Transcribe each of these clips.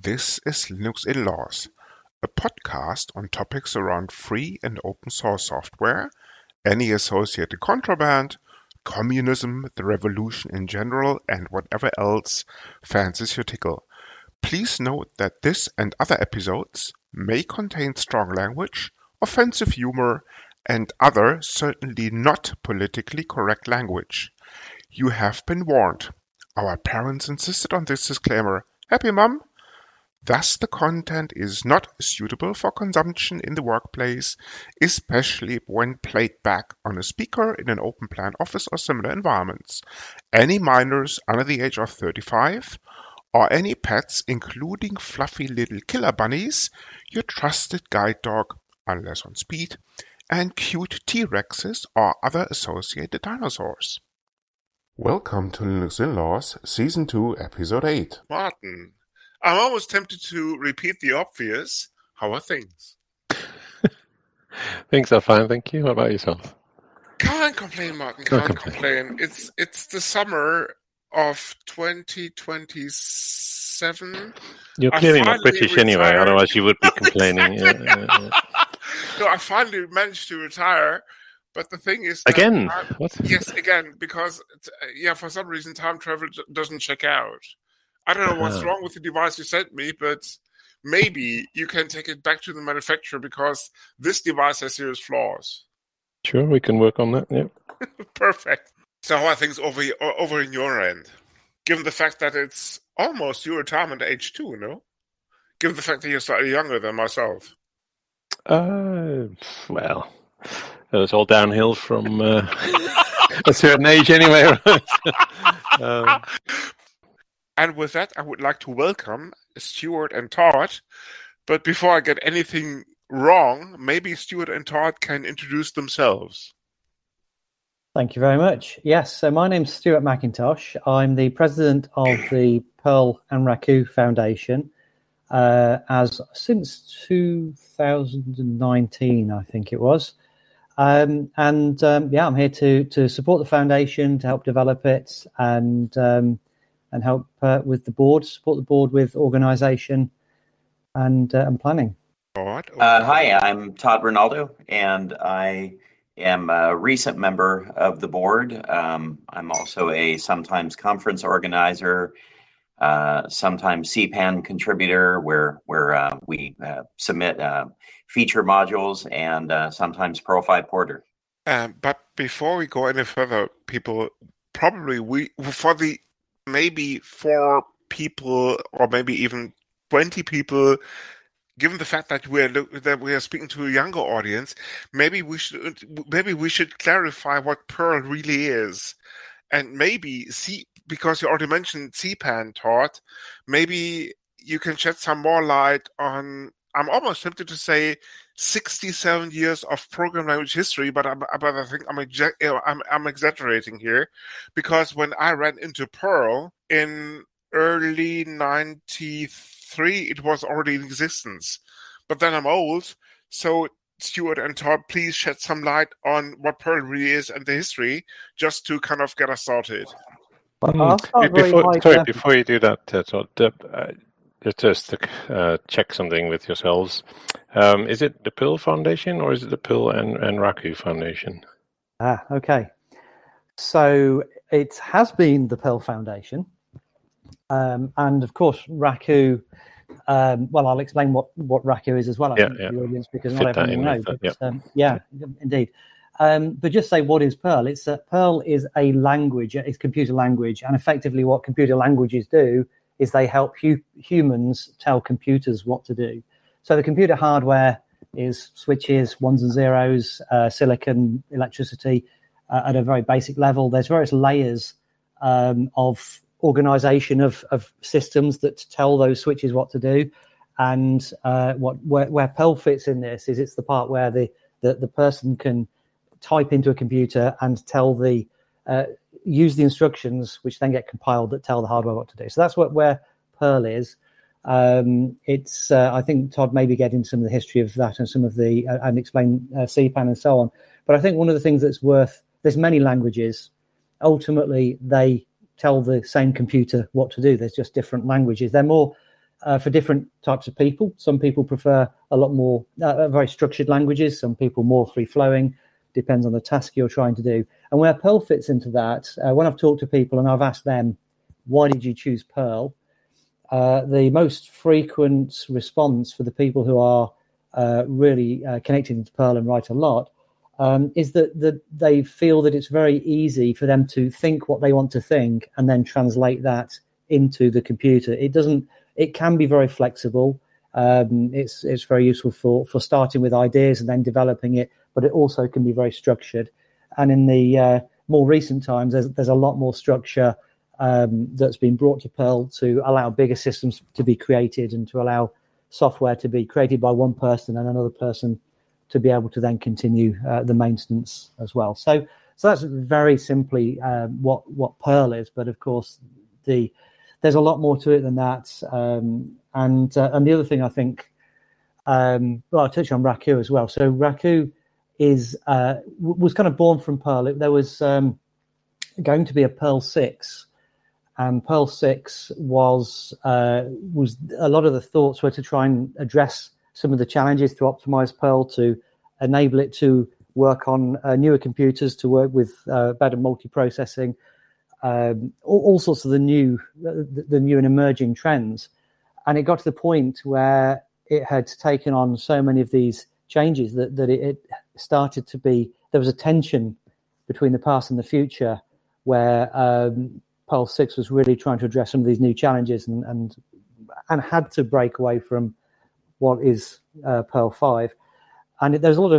This is Linux in Laws, a podcast on topics around free and open source software, any associated contraband, communism, the revolution in general, and whatever else fancies your tickle. Please note that this and other episodes may contain strong language, offensive humor, and other certainly not politically correct language. You have been warned. Our parents insisted on this disclaimer. Happy, Mum? Thus, the content is not suitable for consumption in the workplace, especially when played back on a speaker in an open plan office or similar environments. Any minors under the age of 35, or any pets, including fluffy little killer bunnies, your trusted guide dog, unless on speed, and cute T-Rexes or other associated dinosaurs. Welcome to Linux in Laws, Season 2, Episode 8. Martin, I'm almost tempted to repeat the obvious. How are things? Things are fine, thank you. What about yourself? Can't complain, Martin. Can't complain. It's the summer of 2027. You're clearly not British anyway, otherwise you would be complaining. Exactly. No, I finally managed to retire. But the thing is... Again? What? Yes, again, because, for some reason, time travel doesn't check out. I don't know what's wrong with the device you sent me, but maybe you can take it back to the manufacturer because this device has serious flaws. Sure, we can work on that, yeah. Perfect. So how are things over in your end? Given the fact that it's almost your retirement age too, no? Given the fact that you're slightly younger than myself. Well... It was all downhill from a certain age anyway. And with that, I would like to welcome Stuart and Todd. But before I get anything wrong, maybe Stuart and Todd can introduce themselves. Thank you very much. Yes, so my name's Stuart McIntosh. I'm the president of the Perl and Raku Foundation since 2019, I think it was. I'm here to support the foundation, to help develop it, and help with the board, support the board with organisation and planning. Hi, I'm Todd Rinaldo, and I am a recent member of the board. I'm also a sometimes conference organizer, sometimes CPAN contributor, where we submit feature modules, and sometimes Perl 5 Porter. But before we go any further, people, probably maybe 4 people or maybe even 20 people, given the fact that we are speaking to a younger audience, maybe we should clarify what Perl really is, and maybe because you already mentioned CPAN, Todd, maybe you can shed some more light on. I'm almost tempted to say 67 years of program language history, but I think I'm exaggerating here, because when I ran into Perl in early '93, it was already in existence. But then I'm old, so Stuart and Todd, please shed some light on what Perl really is and the history, just to kind of get us started. Before you do that, Todd, just to check something with yourselves. Is it the Perl Foundation or is it the Perl and Raku Foundation? Okay. So it has been the Perl Foundation. And of course, Raku, I'll explain what Raku is as well, I think, to the audience, because not everyone knows. Indeed. But just say, what is Perl? It's that Perl is a language, it's computer language, and effectively what computer languages do is they help humans tell computers what to do. So the computer hardware is switches, ones and zeros, silicon, electricity at a very basic level. There's various layers of organization of systems that tell those switches what to do. And where Perl fits in this is it's the part where the person can type into a computer and tell use the instructions, which then get compiled, that tell the hardware what to do. So that's where Perl is. It's I think Todd maybe get into some of the history of that and some of the and explain CPAN and so on. But I think one of the things that's there's many languages. Ultimately, they tell the same computer what to do. There's just different languages. They're more for different types of people. Some people prefer a lot more very structured languages. Some people more free-flowing. Depends on the task you're trying to do. And where Perl fits into that, when I've talked to people and I've asked them, why did you choose Perl? The most frequent response for the people who are really connected to Perl and write a lot is that they feel that it's very easy for them to think what they want to think and then translate that into the computer. It can be very flexible. It's very useful for starting with ideas and then developing it, but it also can be very structured. And in the more recent times, there's a lot more structure that's been brought to Perl to allow bigger systems to be created and to allow software to be created by one person and another person to be able to then continue the maintenance as well. So that's very simply what Perl is. But of course, there's a lot more to it than that. And the other thing I think, I'll touch on Raku as well. So Raku was kind of born from Perl. There was going to be a Perl 6. And Perl 6 was a lot of the thoughts were to try and address some of the challenges to optimize Perl, to enable it to work on newer computers, to work with better multiprocessing, all sorts of the new and emerging trends. And it got to the point where it had taken on so many of these changes that it started to be, there was a tension between the past and the future where Perl 6 was really trying to address some of these new challenges and had to break away from what is Perl 5. And there's a lot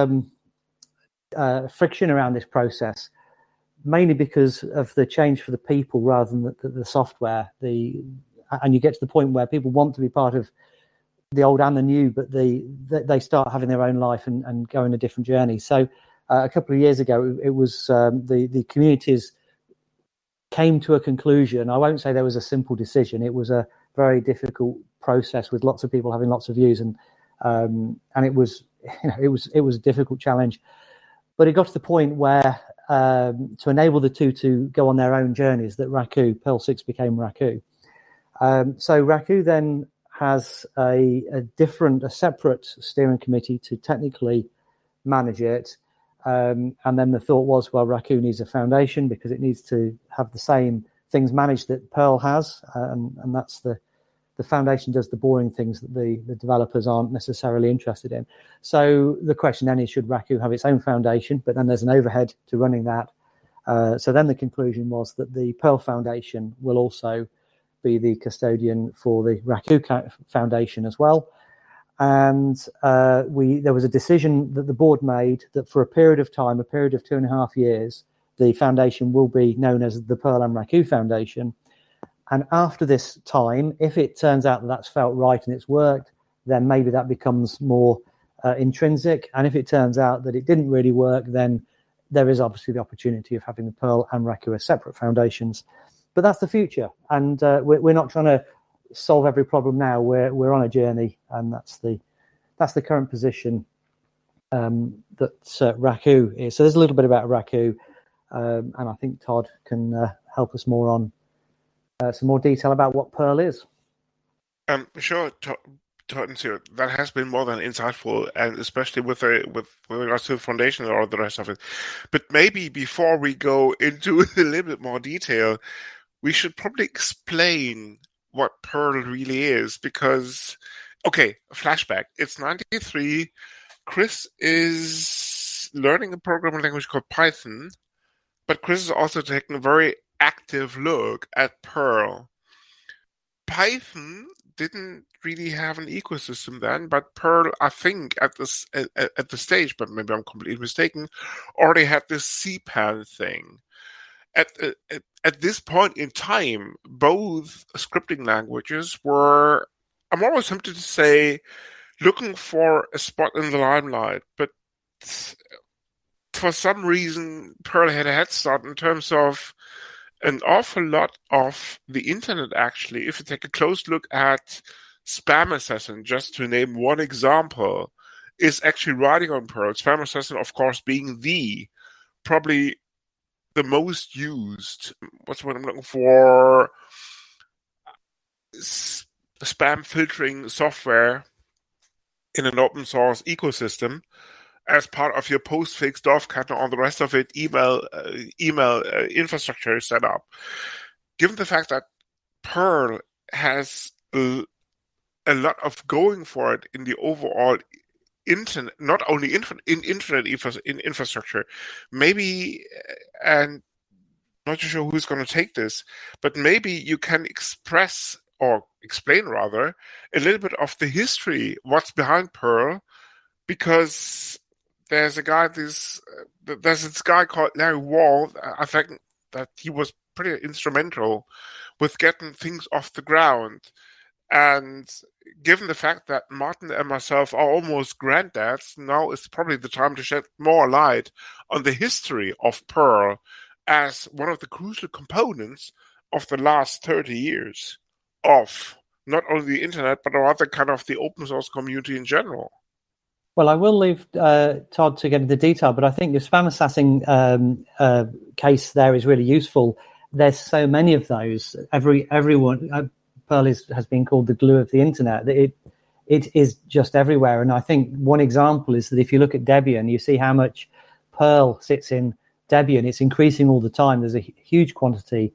of friction around this process, mainly because of the change for the people rather than the software. And you get to the point where people want to be part of the old and the new, but they start having their own life and go on a different journey. So a couple of years ago, it was the communities came to a conclusion. I won't say there was a simple decision. It was a very difficult process with lots of people having lots of views, and it was a difficult challenge. But it got to the point where to enable the two to go on their own journeys, that Perl 6 became Raku. So Raku then has a separate steering committee to technically manage it. And then the thought was, well, Raku needs a foundation because it needs to have the same things managed that Perl has. And that's the foundation does the boring things that the developers aren't necessarily interested in. So the question then is, should Raku have its own foundation? But then there's an overhead to running that. So then the conclusion was that the Perl Foundation will also be the custodian for the Raku Foundation as well. And there was a decision that the board made that for a period of time, a period of 2.5 years, the foundation will be known as the Perl and Raku Foundation. And after this time, if it turns out that that's felt right and it's worked, then maybe that becomes more intrinsic. And if it turns out that it didn't really work, then there is obviously the opportunity of having the Perl and Raku as separate foundations. But that's the future. And we're not trying to solve every problem now. We're on a journey, and that's the current position that Raku is. So there's a little bit about Raku, and I think Todd can help us more on some more detail about what Perl is. Sure, Todd and Stuart, that has been more than insightful, and especially with regards to the foundation or the rest of it. But maybe before we go into a little bit more detail, we should probably explain what Perl really is, because, okay, flashback. It's 93. Chris is learning a programming language called Python, but Chris is also taking a very active look at Perl. Python didn't really have an ecosystem then, but Perl, I think, at the stage, but maybe I'm completely mistaken, already had this CPAN thing. At this point in time, both scripting languages were, I'm almost tempted to say, looking for a spot in the limelight, but for some reason, Perl had a head start in terms of an awful lot of the internet, actually. If you take a close look at Spam Assassin, just to name one example, is actually riding on Perl. Spam Assassin, of course, being probably the most used, what's what I'm looking for, spam filtering software in an open source ecosystem as part of your postfix, Dorfkat, and all the rest of it, email infrastructure set up. Given the fact that Perl has a lot of going for it in the overall internet, not only in internet infrastructure, maybe, and not too sure who's going to take this, but maybe you can explain rather, a little bit of the history, what's behind Perl, because there's this guy called Larry Wall. I think that he was pretty instrumental with getting things off the ground. And given the fact that Martin and myself are almost granddads, now is probably the time to shed more light on the history of Perl as one of the crucial components of the last 30 years of not only the internet, but rather kind of the open source community in general. Well, I will leave Todd to get into detail, but I think the spam assassin case there is really useful. There's so many of those. Everyone, Perl has been called the glue of the internet. It is just everywhere. And I think one example is that if you look at Debian, you see how much Perl sits in Debian. It's increasing all the time. There's a huge quantity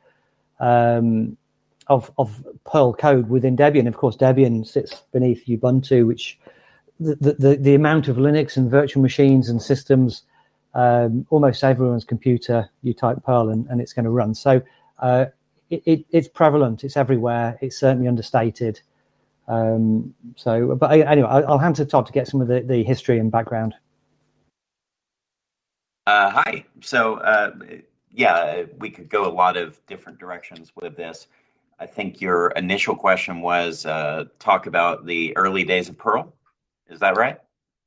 of Perl code within Debian. Of course, Debian sits beneath Ubuntu, which the amount of Linux and virtual machines and systems, almost everyone's computer, you type Perl and it's going to run. So it's prevalent. It's everywhere. It's certainly understated. But anyway, I'll hand to Todd to get some of the history and background. Hi. So, we could go a lot of different directions with this. I think your initial question was talk about the early days of Perl. Is that right?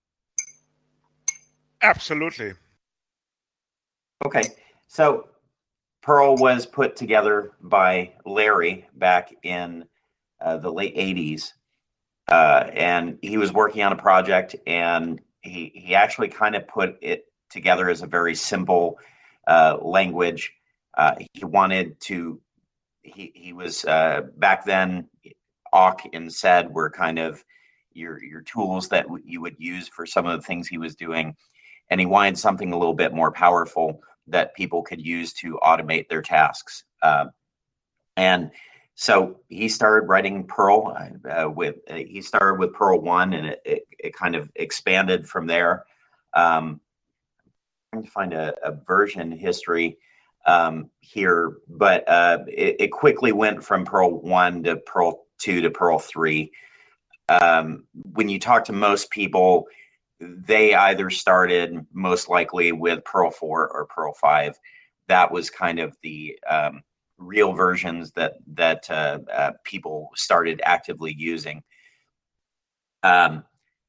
Absolutely. Okay. So Perl was put together by Larry back in the late 80s. And he was working on a project, and he actually kind of put it together as a very simple language. He wanted to, he was back then, awk and sed were kind of your tools that you would use for some of the things he was doing. And he wanted something a little bit more powerful that people could use to automate their tasks. And so he started writing Perl he started with Perl 1, and it kind of expanded from there. I'm trying to find a version history here, but it quickly went from Perl 1 to Perl 2 to Perl 3. When you talk to most people, they either started most likely with Perl 4 or Perl 5. That was kind of the real versions that people started actively using. Perl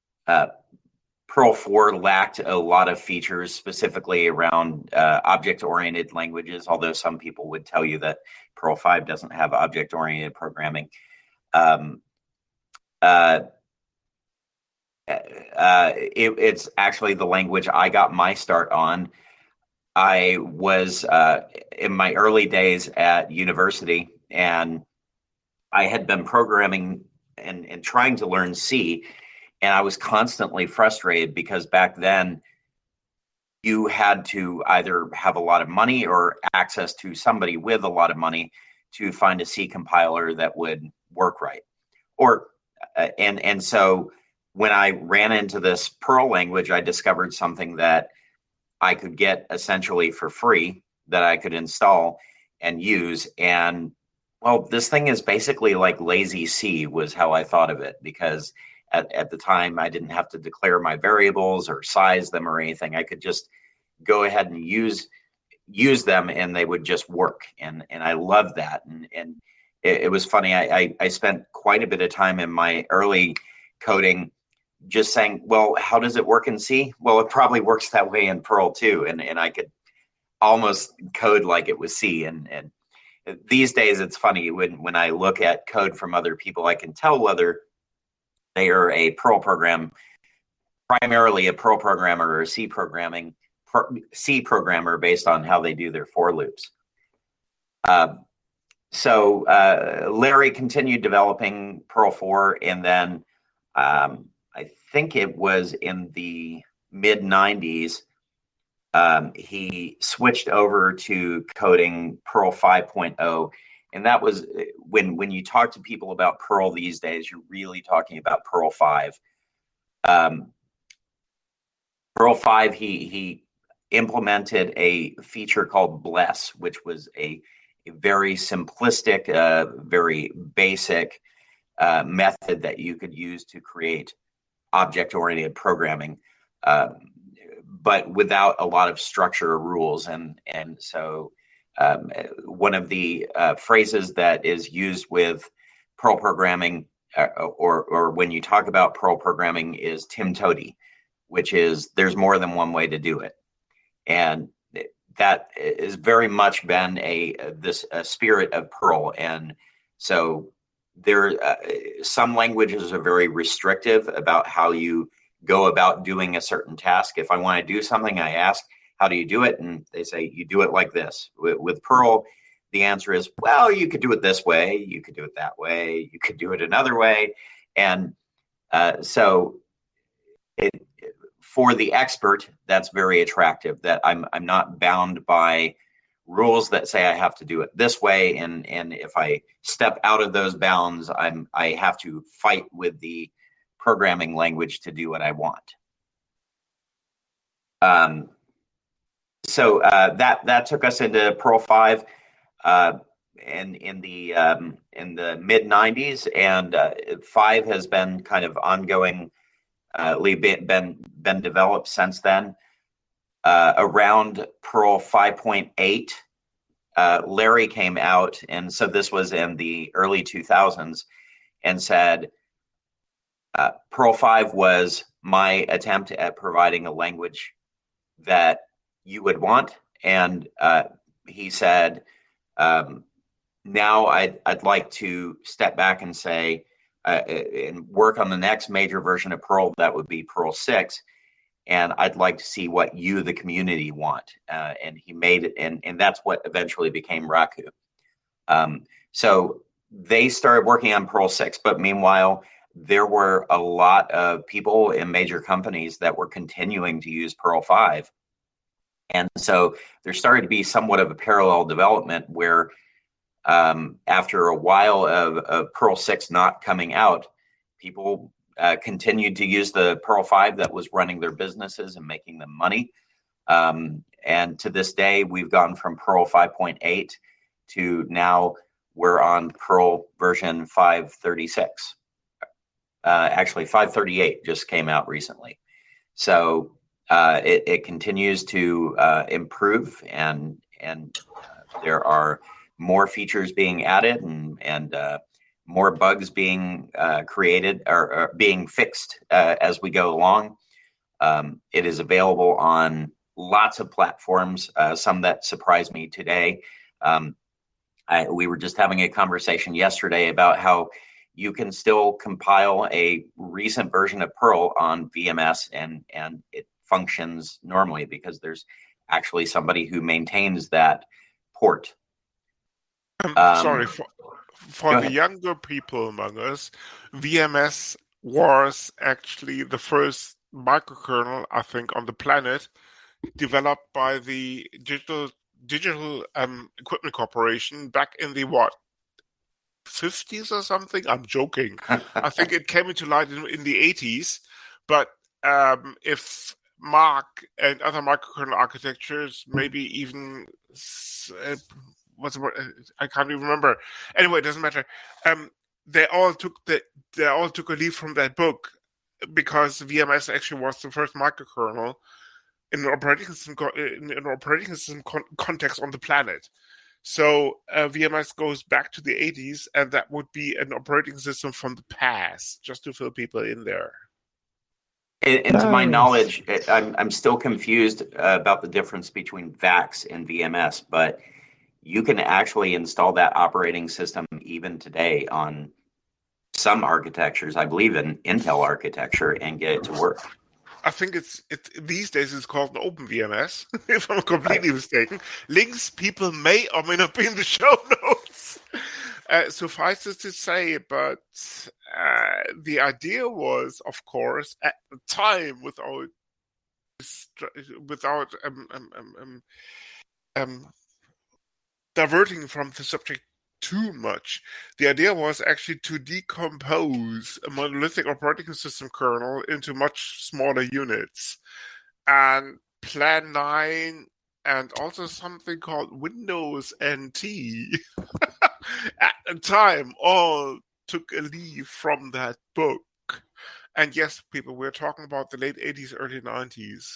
4 lacked a lot of features, specifically around object-oriented languages, although some people would tell you that Perl 5 doesn't have object-oriented programming. It's actually the language I got my start on. I was in my early days at university, and I had been programming and trying to learn C, and I was constantly frustrated because back then you had to either have a lot of money or access to somebody with a lot of money to find a C compiler that would work right. And so when I ran into this Perl language, I discovered something that I could get essentially for free that I could install and use. And well, this thing is basically like lazy C was how I thought of it, because at the time I didn't have to declare my variables or size them or anything. I could just go ahead and use them and they would just work. And I loved that. And it was funny. I spent quite a bit of time in my early coding just saying, well, how does it work in C? Well, it probably works that way in Perl too. And I could almost code like it was C. And these days it's funny when I look at code from other people, I can tell whether they are a Perl program, primarily a Perl programmer or a C programmer based on how they do their for loops. So Larry continued developing Perl 4, and then I think it was in the mid-90s, he switched over to coding Perl 5.0. And that was when you talk to people about Perl these days, you're really talking about Perl 5. Perl 5, he implemented a feature called Bless, which was a very simplistic, very basic method that you could use to create object-oriented programming, but without a lot of structure or rules. And so one of the phrases that is used with Perl programming, or when you talk about Perl programming, is Tim Toady, which is there's more than one way to do it. And that has very much been a spirit of Perl. And so there, some languages are very restrictive about how you go about doing a certain task. If I want to do something, I ask, how do you do it? And they say, you do it like this. With Perl, the answer is, well, you could do it this way. You could do it that way. You could do it another way. And so for the expert, that's very attractive, that I'm not bound by rules that say I have to do it this way. And if I step out of those bounds, I have to fight with the programming language to do what I want. So that took us into Perl 5 in the mid 90s, and 5 has been kind of ongoing. Been developed since then. Around Perl 5.8, Larry came out, and so this was in the early 2000s, and said Perl 5 was my attempt at providing a language that you would want, and he said, now I'd like to step back and say, and work on the next major version of Perl, that would be Perl 6. And I'd like to see what you, the community, want. And he made it, and that's what eventually became Raku. So they started working on Perl 6, but meanwhile, there were a lot of people in major companies that were continuing to use Perl 5. And so there started to be somewhat of a parallel development where after a while of Perl 6 not coming out, people continued to use the Perl 5 that was running their businesses and making them money. And to this day, we've gone from Perl 5.8 to now we're on Perl version 536. Actually, 538 just came out recently. So it continues to improve, and there are more features being added and more bugs being created or being fixed as we go along. It is available on lots of platforms, some that surprised me today. We were just having a conversation yesterday about how you can still compile a recent version of Perl on VMS and it functions normally because there's actually somebody who maintains that port. Sorry, for the younger people among us, VMS was actually the first microkernel, I think, on the planet, developed by the Digital Equipment Corporation back in the 50s or something? I'm joking. I think it came into light in the 80s, but if Mark and other microkernel architectures, maybe even what's the word? I can't even remember. Anyway, it doesn't matter. They all took a leaf from that book because VMS actually was the first microkernel in an operating system context on the planet. So VMS goes back to the 80s, and that would be an operating system from the past, just to fill people in there. And to my knowledge, I'm still confused about the difference between VAX and VMS, but you can actually install that operating system even today on some architectures, I believe in Intel architecture, and get it to work. I think it's these days it's called an OpenVMS, if I'm completely mistaken. Links people may or may not be in the show notes. suffices to say, but the idea was, of course, at the time, without diverting from the subject too much, the idea was actually to decompose a monolithic operating system kernel into much smaller units. And Plan 9 and also something called Windows NT at the time all took a leaf from that book. And yes, people, we're talking about the late 80s, early 90s.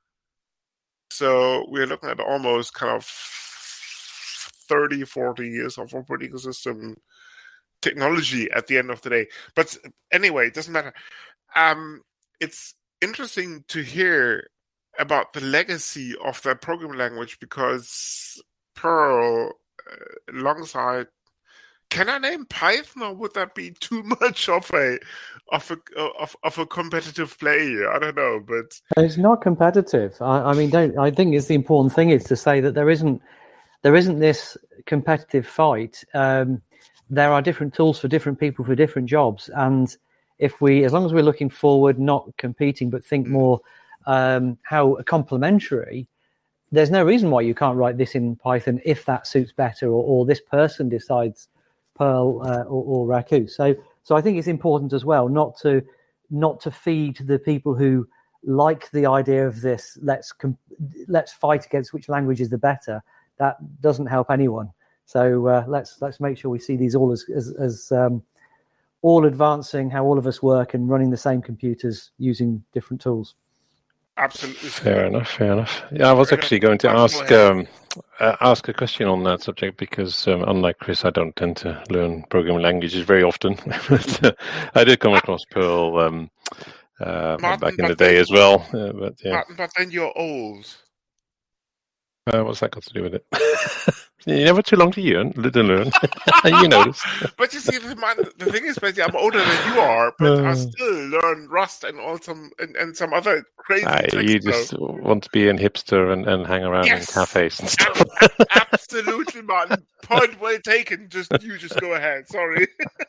So we're looking at almost kind of 30, 40 years of operating system technology at the end of the day. But anyway, it doesn't matter. It's interesting to hear about the legacy of that programming language, because Perl, alongside, can I name Python, or would that be too much of a competitive play? I don't know, but it's not competitive. I think it's the important thing is to say that there isn't this competitive fight. There are different tools for different people for different jobs, and as long as we're looking forward, not competing, but think more how complementary, there's no reason why you can't write this in Python if that suits better, or this person decides Perl or Raku. So I think it's important as well not to feed the people who like the idea of this. Let's fight against which language is the better. That doesn't help anyone. So let's make sure we see these all as all advancing how all of us work and running the same computers using different tools. Absolutely. Fair enough. Yeah, I was actually going to ask a question on that subject, because unlike Chris, I don't tend to learn programming languages very often. But I did come across Perl Martin, back in the day as well. But yeah. Martin, but then you're old. What's that got to do with it? You're never too long to learn. You notice. But you see, the thing is, basically, I'm older than you are, but I still learn Rust and some other crazy tricks. You just want to be a hipster and hang around in cafes and stuff. Absolutely, Martin. Point well taken. You just go ahead. Sorry.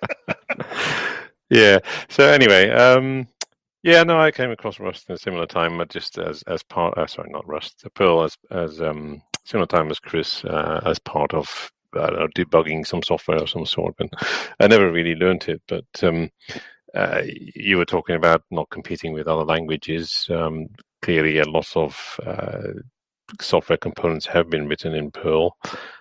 Yeah. So anyway, I came across Rust in a similar time, but just as part. Sorry, not Rust. Perl as similar time as Chris, as part of debugging some software of some sort. But I never really learned it. But you were talking about not competing with other languages. Clearly, a lot of software components have been written in Perl.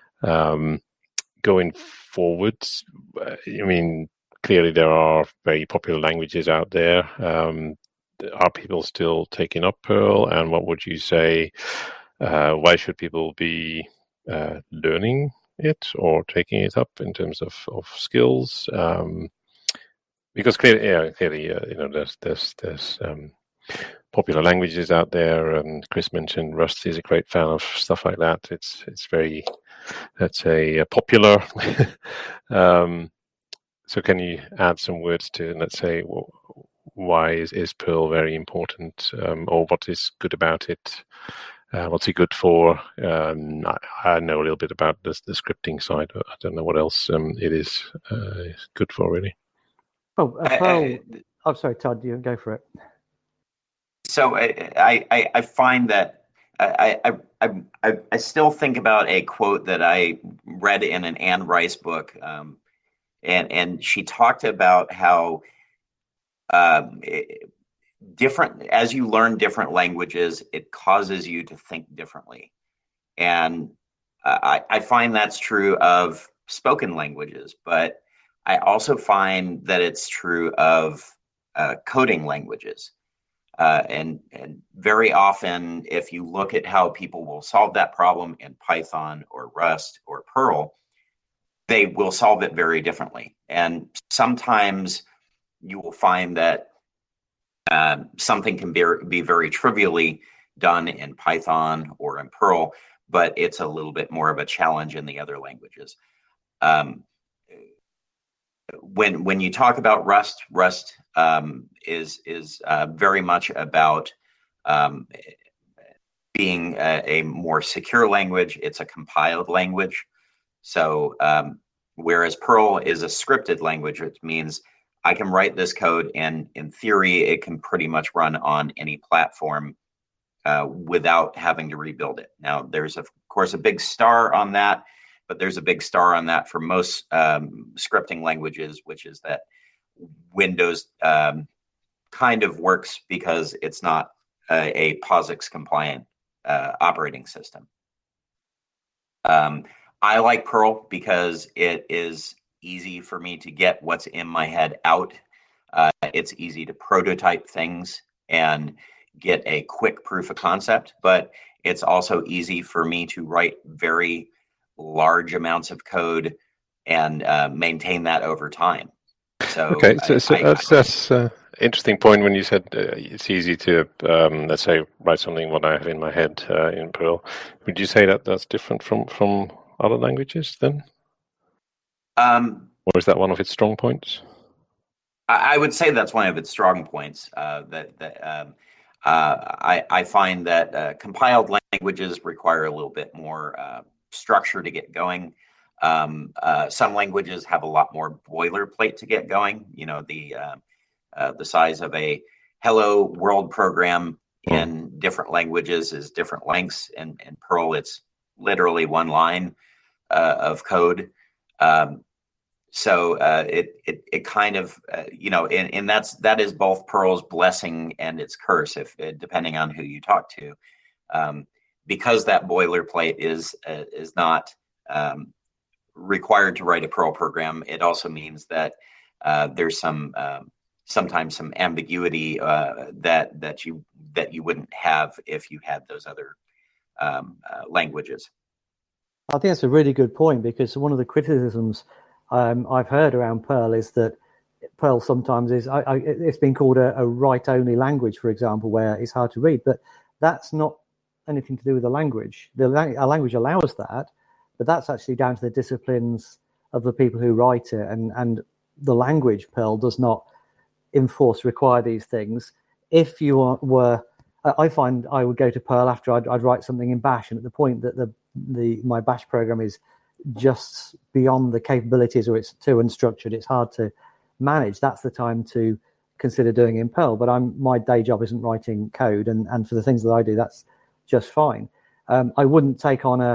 Going forward, clearly there are very popular languages out there. Are people still taking up Perl? And what would you say? Why should people be learning it or taking it up in terms of skills? Because clearly, there's popular languages out there, and Chris mentioned Rust is a great fan of stuff like that. It's very, let's say, popular. So can you add some words to, let's say, why is Perl very important, or what is good about it? What's it good for? I know a little bit about the scripting side, but I don't know what else it is good for, really. Perl. I'm sorry, Todd, you go for it. So I find that I still think about a quote that I read in an Anne Rice book, and she talked about how different, as you learn different languages, it causes you to think differently. And I find that's true of spoken languages, but I also find that it's true of coding languages. And very often, if you look at how people will solve that problem in Python or Rust or Perl, they will solve it very differently. And sometimes you will find that something can be very trivially done in Python or in Perl, but it's a little bit more of a challenge in the other languages. When you talk about Rust is very much about being a more secure language. It's a compiled language. So Whereas Perl is a scripted language, which means I can write this code, and in theory, it can pretty much run on any platform without having to rebuild it. Now, there's, of course, a big star on that, but there's a big star on that for most scripting languages, which is that Windows kind of works because it's not a POSIX compliant operating system. I like Perl because it is easy for me to get what's in my head out. It's easy to prototype things and get a quick proof of concept, but it's also easy for me to write very large amounts of code and maintain that over time. So okay, that's interesting point when you said it's easy to, let's say, write something what I have in my head in Perl. Would you say that that's different from other languages then? Or is that one of its strong points? I would say that's one of its strong points. I find that compiled languages require a little bit more structure to get going. Some languages have a lot more boilerplate to get going. You know, the size of a hello world program in different languages is different lengths. In Perl, it's literally one line of code. So it kind of, and that is both Perl's blessing and its curse, if depending on who you talk to, because that boilerplate is not required to write a Perl program. It also means that there's sometimes some ambiguity that you wouldn't have if you had those other languages. I think that's a really good point, because one of the criticisms I've heard around Perl is that Perl sometimes is, it's been called a write-only language, for example, where it's hard to read, but that's not anything to do with the language. A language allows that, but that's actually down to the disciplines of the people who write it, and the language Perl does not require these things. If you I find I would go to Perl after I'd write something in Bash, and at the point that my Bash program is just beyond the capabilities, or it's too unstructured, it's hard to manage, that's the time to consider doing it in Perl. But my day job isn't writing code, and for the things that I do, that's just fine. I wouldn't take on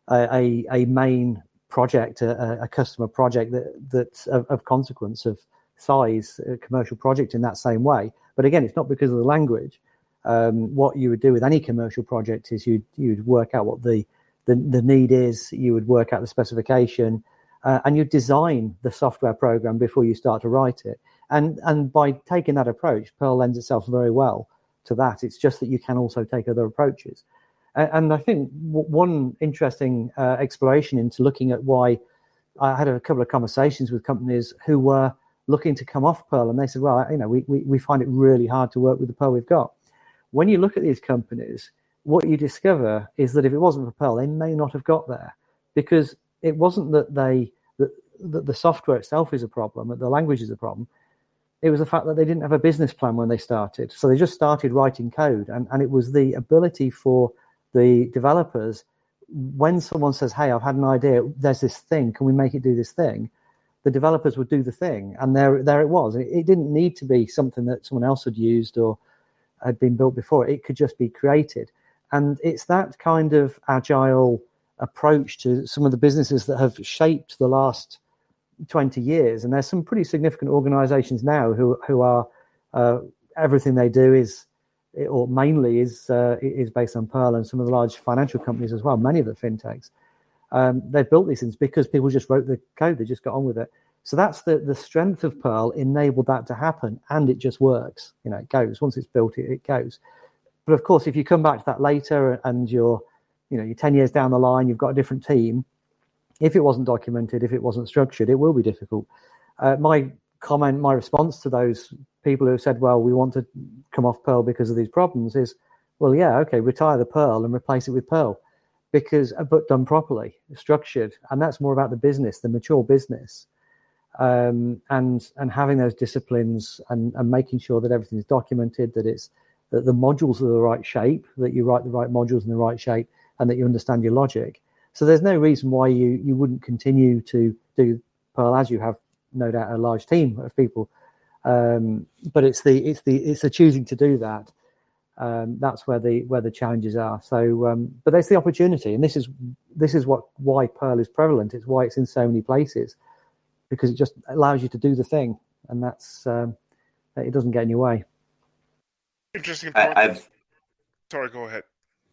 a main project, a customer project that's of consequence, of size, a commercial project in that same way. But again, it's not because of the language. What you would do with any commercial project is you'd work out what the need is, you would work out the specification, and you design the software program before you start to write it. And by taking that approach, Perl lends itself very well to that. It's just that you can also take other approaches. And I think one interesting exploration into looking at why, I had a couple of conversations with companies who were looking to come off Perl, and they said, well, we find it really hard to work with the Perl we've got. When you look at these companies, what you discover is that if it wasn't for Perl, they may not have got there, because it wasn't that the software itself is a problem, that the language is a problem. It was the fact that they didn't have a business plan when they started. So they just started writing code, and it was the ability for the developers, when someone says, hey, I've had an idea, there's this thing, can we make it do this thing? The developers would do the thing, and there it was. It didn't need to be something that someone else had used or had been built before. It could just be created. And it's that kind of agile approach to some of the businesses that have shaped the last 20 years. And there's some pretty significant organizations now who are, everything they do is, or mainly is based on Perl, and some of the large financial companies as well, many of the fintechs. They've built these things because people just wrote the code, they just got on with it. So that's the strength of Perl enabled that to happen, and it just works. It goes. Once it's built, it goes. But of course, if you come back to that later and you're 10 years down the line, you've got a different team. If it wasn't documented, if it wasn't structured, it will be difficult. My response to those people who said, well, we want to come off Perl because of these problems is, well, yeah, okay, retire the Perl and replace it with Perl, but done properly, structured. And that's more about the business, the mature business. And having those disciplines and making sure that everything is documented, that the modules are the right shape, that you write the right modules in the right shape, and that you understand your logic. So there's no reason why you wouldn't continue to do Perl, as you have no doubt a large team of people. But it's the choosing to do that. That's where the challenges are. So, but there's the opportunity, and this is why Perl is prevalent. It's why it's in so many places, because it just allows you to do the thing, and that's it doesn't get in your way. Interesting point. Sorry, go ahead.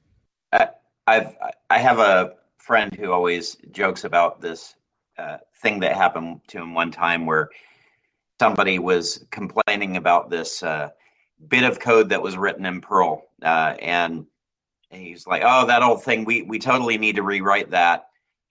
I have a friend who always jokes about this thing that happened to him one time where somebody was complaining about this bit of code that was written in Perl, and he's like, "Oh, that old thing. We totally need to rewrite that.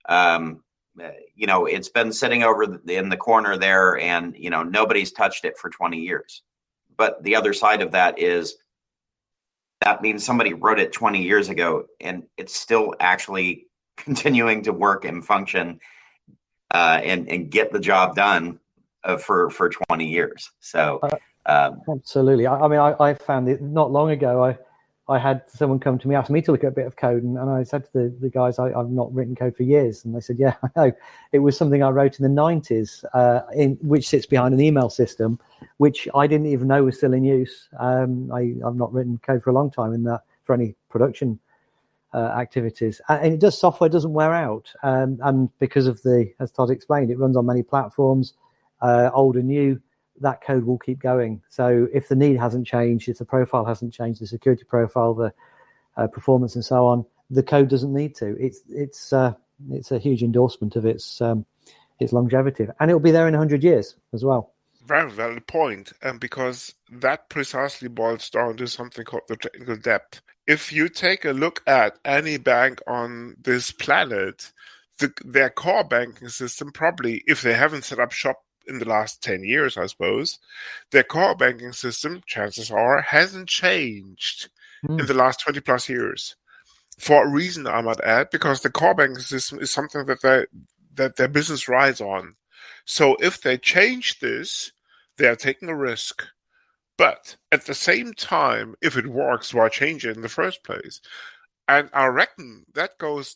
It's been sitting over in the corner there, and nobody's touched it for 20 years." But the other side of that is that means somebody wrote it 20 years ago, and it's still actually continuing to work and function and get the job done for 20 years. So absolutely. I found it not long ago. I had someone come to me, ask me to look at a bit of code, and I said to the guys, I've not written code for years, and they said, yeah, I know. It was something I wrote in the 90s, which sits behind an email system, which I didn't even know was still in use. I've not written code for a long time in that for any production activities, and software doesn't wear out, and because of as Todd explained, it runs on many platforms, old and new. That code will keep going. So if the need hasn't changed, if the profile hasn't changed, the security profile, the performance, and so on, the code doesn't need to. It's a huge endorsement of its longevity, and it'll be there in 100 years as well. Very valid point, and because that precisely boils down to something called the technical depth. If you take a look at any bank on this planet, their core banking system probably, if they haven't set up shop in the last 10 years, I suppose, their core banking system, chances are, hasn't changed in the last 20 plus years. For a reason, I might add, because the core banking system is something that their business rides on. So if they change this, they are taking a risk. But at the same time, if it works, why change it in the first place? And I reckon that goes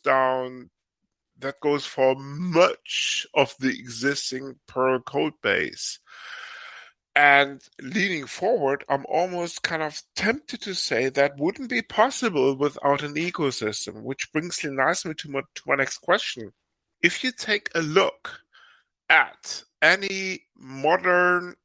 for much of the existing Perl code base. And leaning forward, I'm almost kind of tempted to say that wouldn't be possible without an ecosystem, which brings me nicely to my next question. If you take a look at any modern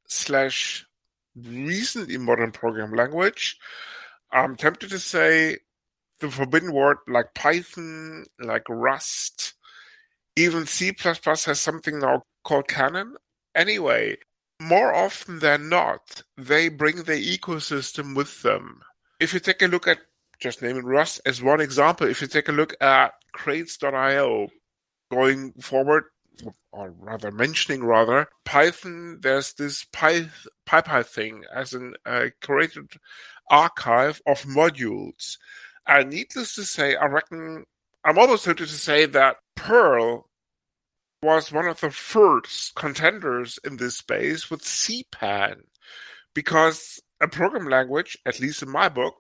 / recently modern program language, I'm tempted to say the forbidden word like Python, like Rust, even C++ has something now called Canon. Anyway, more often than not, they bring the ecosystem with them. If you take a look at, just naming Rust as one example, if you take a look at crates.io, going forward, or rather mentioning Python, there's this PyPy thing as a curated archive of modules. And needless to say, I reckon, I'm almost tempted to say that Perl was one of the first contenders in this space with CPAN, because a program language, at least in my book,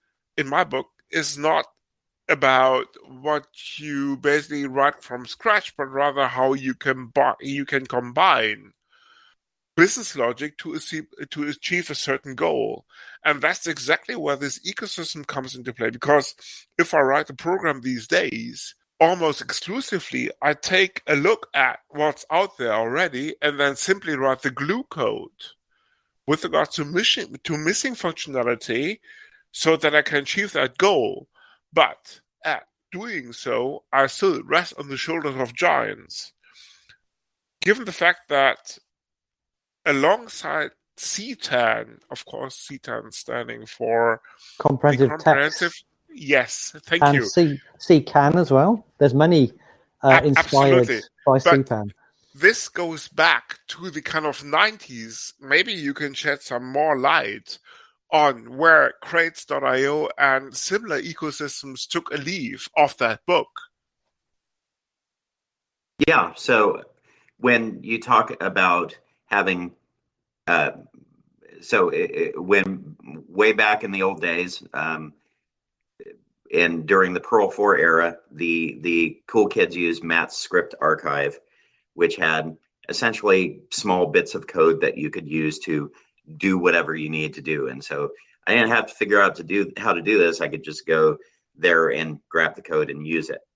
is not about what you basically write from scratch, but rather how you can combine business logic to achieve a certain goal. And that's exactly where this ecosystem comes into play, because if I write a program these days, almost exclusively, I take a look at what's out there already and then simply write the glue code with regards to missing functionality so that I can achieve that goal. But at doing so, I still rest on the shoulders of giants. Given the fact that alongside CTAN, of course, CTAN standing for comprehensive text. Yes, thank and you. And CCAN as well. There's many inspired by CPAN. This goes back to the kind of 90s. Maybe you can shed some more light on where crates.io and similar ecosystems took a leave of that book. Yeah, so when you talk about having, when way back in the old days, and during the Perl 4 era, the cool kids used Matt's script archive, which had essentially small bits of code that you could use to do whatever you need to do. And so I didn't have to figure out how to do this. I could just go there and grab the code and use it.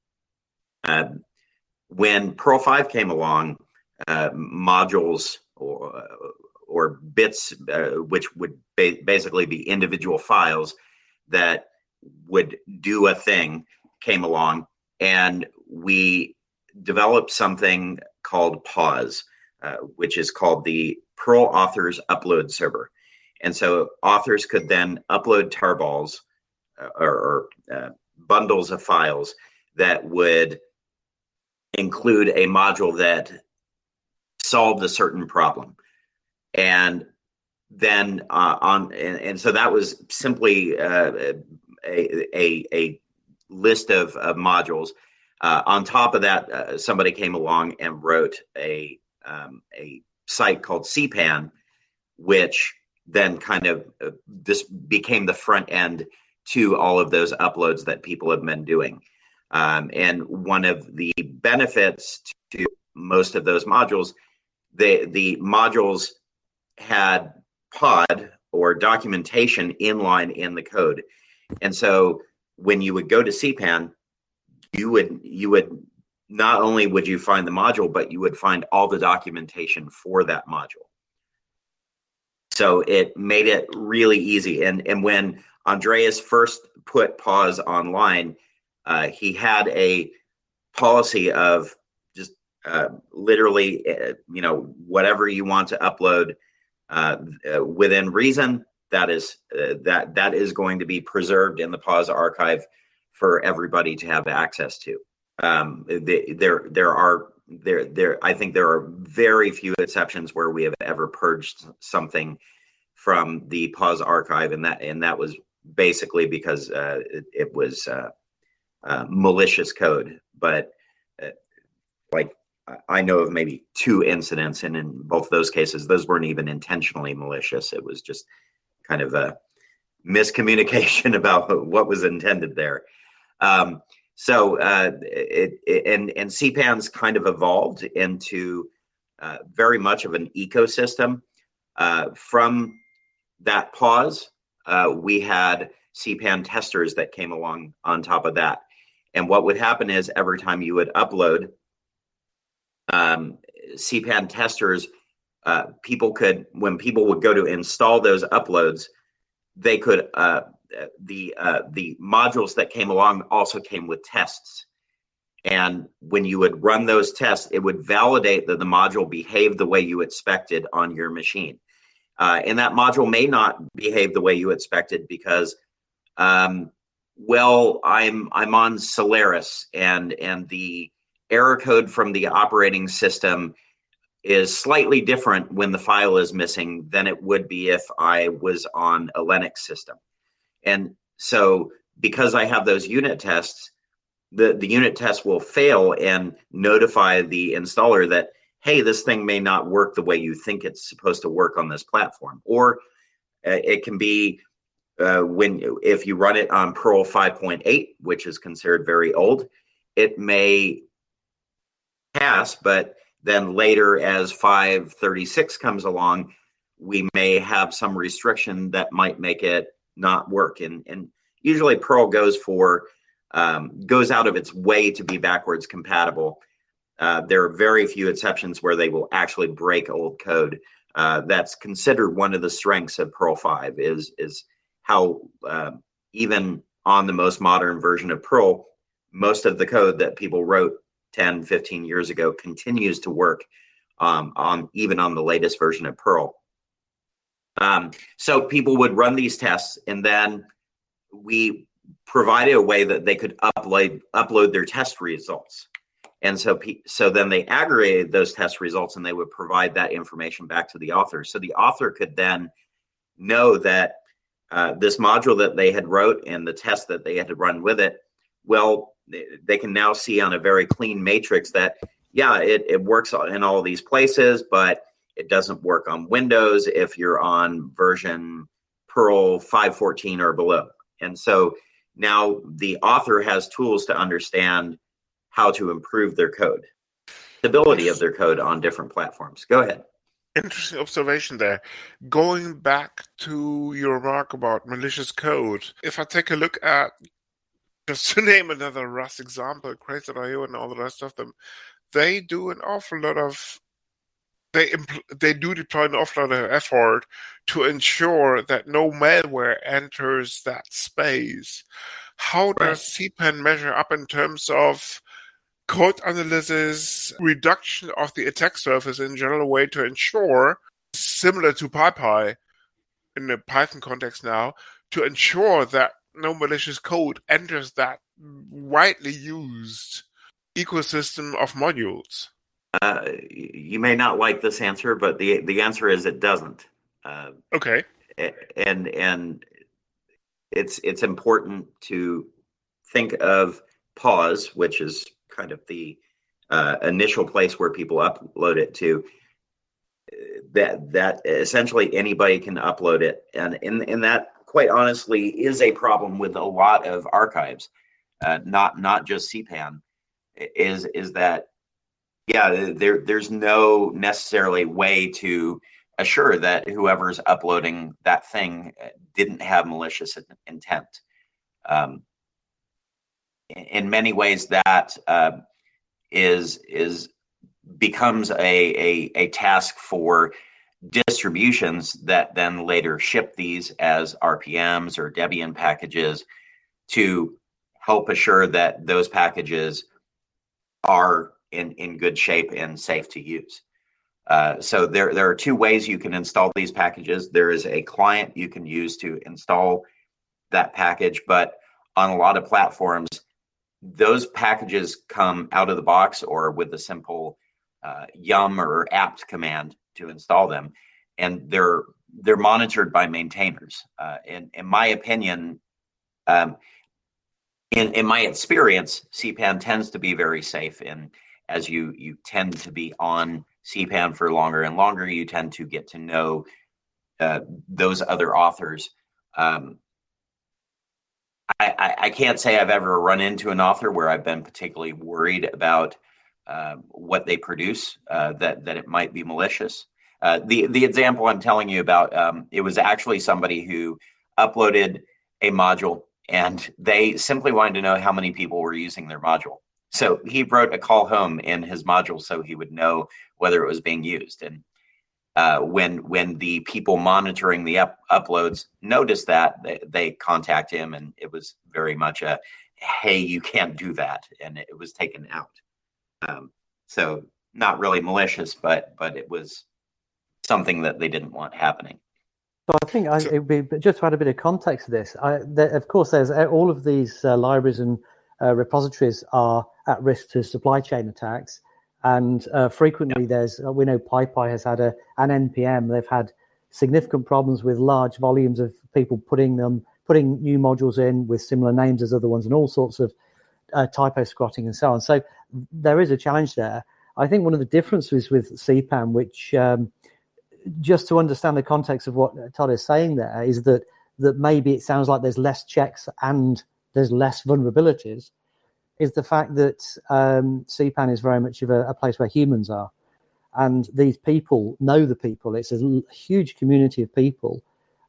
When Perl 5 came along, modules or bits, which would basically be individual files that would do a thing, came along, and we developed something called PAWS, which is called the Perl Authors Upload Server. And so authors could then upload tarballs or bundles of files that would include a module that solved a certain problem. And then and so that was simply a list of modules. On top of that, somebody came along and wrote a site called CPAN, which then kind of this became the front end to all of those uploads that people have been doing. And one of the benefits to most of those modules, the modules had pod or documentation inline in the code. And so when you would go to CPAN, you would not only would you find the module, but you would find all the documentation for that module. So it made it really easy. And when Andreas first put PAWS online, he had a policy of just literally, whatever you want to upload within reason, that is going to be preserved in the PAWS archive for everybody to have access to. I think there are very few exceptions where we have ever purged something from the PAWS archive, and that was basically because it was malicious code. But I know of maybe 2 incidents, and in both those cases, those weren't even intentionally malicious. It was just kind of a miscommunication about what was intended there. So CPAN's kind of evolved into very much of an ecosystem. From that PAWS, we had CPAN testers that came along on top of that. And what would happen is every time you would upload, CPAN testers, when people would go to install those uploads, they could, the modules that came along also came with tests. And when you would run those tests, it would validate that the module behaved the way you expected on your machine. And that module may not behave the way you expected because, I'm on Solaris and the error code from the operating system is slightly different when the file is missing than it would be if I was on a Linux system. And so because I have those unit tests, the unit test will fail and notify the installer that, hey, this thing may not work the way you think it's supposed to work on this platform. Or it can be if you run it on Perl 5.8, which is considered very old, it may pass, but then later as 5.36 comes along, we may have some restriction that might make it not work. And usually Perl goes out of its way to be backwards compatible. There are very few exceptions where they will actually break old code. That's considered one of the strengths of Perl 5 is how even on the most modern version of Perl, most of the code that people wrote 10, 15 years ago continues to work even on the latest version of Perl. So people would run these tests, and then we provided a way that they could upload their test results. And so then they aggregated those test results, and they would provide that information back to the author. So the author could then know that this module that they had wrote and the test that they had to run with it, well, they can now see on a very clean matrix that, yeah, it works in all of these places, but it doesn't work on Windows if you're on version Perl 5.14 or below. And so now the author has tools to understand how to improve their code. stability of their code on different platforms. Go ahead. Interesting observation there. Going back to your remark about malicious code, if I take a look at, just to name another Rust example, Crates.io and all the rest of them, they do an awful lot of, they do deploy an awful lot of effort to ensure that no malware enters that space. How does CPAN measure up in terms of code analysis, reduction of the attack surface in general way to ensure, similar to PyPy in the Python context now, to ensure that no malicious code enters that widely used ecosystem of modules? You may not like this answer, but the answer is it doesn't. Okay. And it's important to think of PAWS, which is kind of the initial place where people upload it to. That essentially anybody can upload it, and in that, quite honestly, is a problem with a lot of archives, not just CPAN. Is that there's no necessarily way to assure that whoever's uploading that thing didn't have malicious intent. In many ways, that becomes a task for distributions that then later ship these as RPMs or Debian packages to help assure that those packages are in good shape and safe to use. So there are two ways you can install these packages. There is a client you can use to install that package, but on a lot of platforms, those packages come out of the box or with a simple yum or apt command to install them, and they're monitored by maintainers. In my opinion, in my experience, CPAN tends to be very safe, and as you tend to be on CPAN for longer and longer, you tend to get to know those other authors. I can't say I've ever run into an author where I've been particularly worried about what they produce, that it might be malicious. The example I'm telling you about, it was actually somebody who uploaded a module, and they simply wanted to know how many people were using their module. So he wrote a call home in his module so he would know whether it was being used. And when the people monitoring the uploads noticed that, they contact him, and it was very much a, hey, you can't do that, and it was taken out. So not really malicious, but it was something that they didn't want happening. So I think it would be, just to add a bit of context to this, of course, there's all of these libraries and repositories are at risk to supply chain attacks. And frequently we know PyPy has had an NPM. They've had significant problems with large volumes of people putting new modules in with similar names as other ones, and all sorts of typo squatting and so on. So there is a challenge there. I think one of the differences with CPAN, which just to understand the context of what Todd is saying there, is that maybe it sounds like there's less checks and there's less vulnerabilities, is the fact that CPAN is very much of a place where humans are. And these people know the people. It's a huge community of people.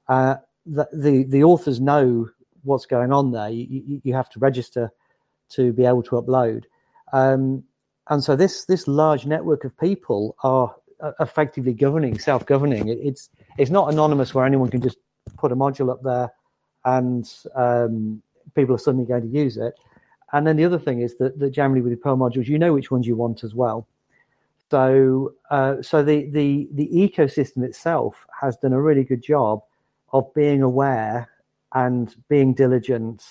The authors know what's going on there. You have to register to be able to upload. And so this large network of people are effectively self-governing. It's not anonymous where anyone can just put a module up there and people are suddenly going to use it. And then the other thing is that generally with the Perl modules, you know which ones you want as well. So the ecosystem itself has done a really good job of being aware and being diligent,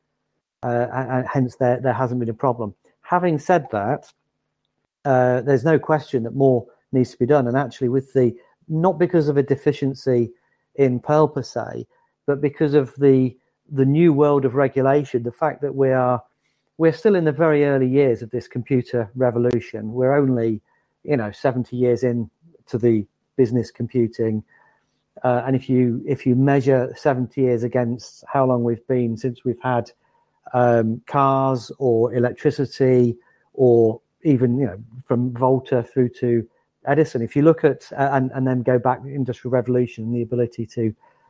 and hence there hasn't been a problem. Having said that, there's no question that more needs to be done. And actually not because of a deficiency in Perl per se, but because of the new world of regulation, the fact that we're still in the very early years of this computer revolution. We're only, 70 years into the business computing. And if you measure 70 years against how long we've been since we've had cars or electricity or, even from Volta through to Edison. If you look at and then go back, Industrial Revolution, the ability to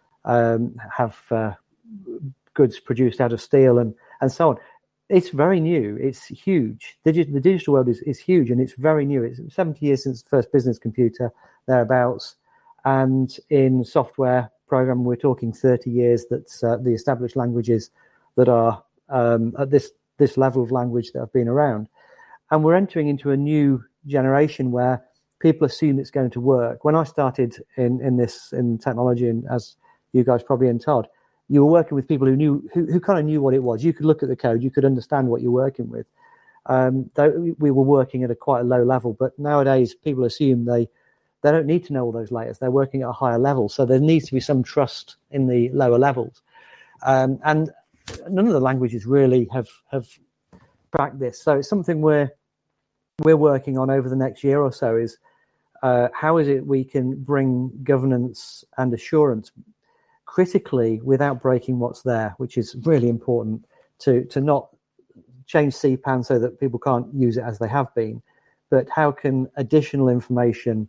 have goods produced out of steel and so on. It's very new. It's huge. The digital world is huge, and it's very new. It's 70 years since the first business computer, thereabouts. And in software programming, we're talking 30 years. That's the established languages that are at this level of language that have been around. And we're entering into a new generation where people assume it's going to work. When I started in technology, and as you guys probably and Todd, you were working with people who kind of knew what it was. You could look at the code, you could understand what you're working with. Though we were working at quite a low level, but nowadays people assume they don't need to know all those layers. They're working at a higher level, so there needs to be some trust in the lower levels. And none of the languages really have cracked this. So it's something we're working on over the next year or so. Is how is it we can bring governance and assurance critically without breaking what's there, which is really important to not change CPAN so that people can't use it as they have been, but how can additional information